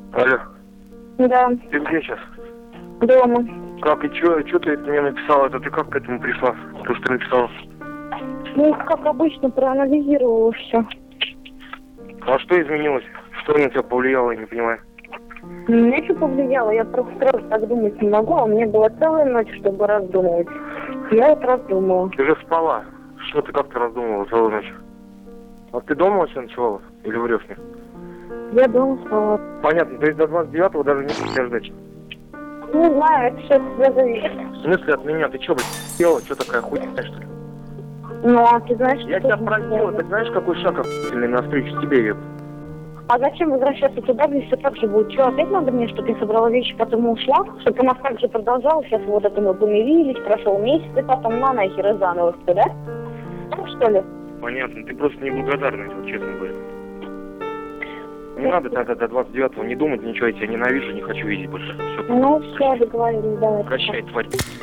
Алло, Да, ты где сейчас? дома. Как и чё ты мне написала? Это ты как к этому пришла? То, что ты написала? Ну, как обычно, проанализировала все. А что изменилось? Что на тебя повлияло, я не понимаю. Меня что повлияло? Я просто сразу так думать не могу, а у меня была целая ночь, чтобы раздумывать. Я вот раздумала. Ты же спала. Что ты как-то раздумывала целую ночь? А ты дома вообще ночевала? Или врешь мне? Я дома спала. Понятно, то есть до 29-го даже не ждать. Не знаю, это все от тебя зависит. В смысле от меня? Ты чё, блядь, делала? Чё такая хуйня, что ли? Ну, а ты знаешь, Я что тебя тут просил, делать? ты знаешь, какой шаг охуительный навстречу тебе, еб? А зачем возвращаться туда, где все так же будет? Что, опять надо мне, чтобы я собрала вещи, потом ушла? Чтобы у нас так же продолжалось, сейчас вот это мы помирились, прошел месяц, и потом на нахер и заново, что, да? Так, что ли? Понятно, ты просто неблагодарный, вот честно говоря. Не надо тогда до 29-го не думать ничего, я тебя ненавижу, не хочу видеть больше. Все, Ну, все, договорились, давай. прощай, тварь.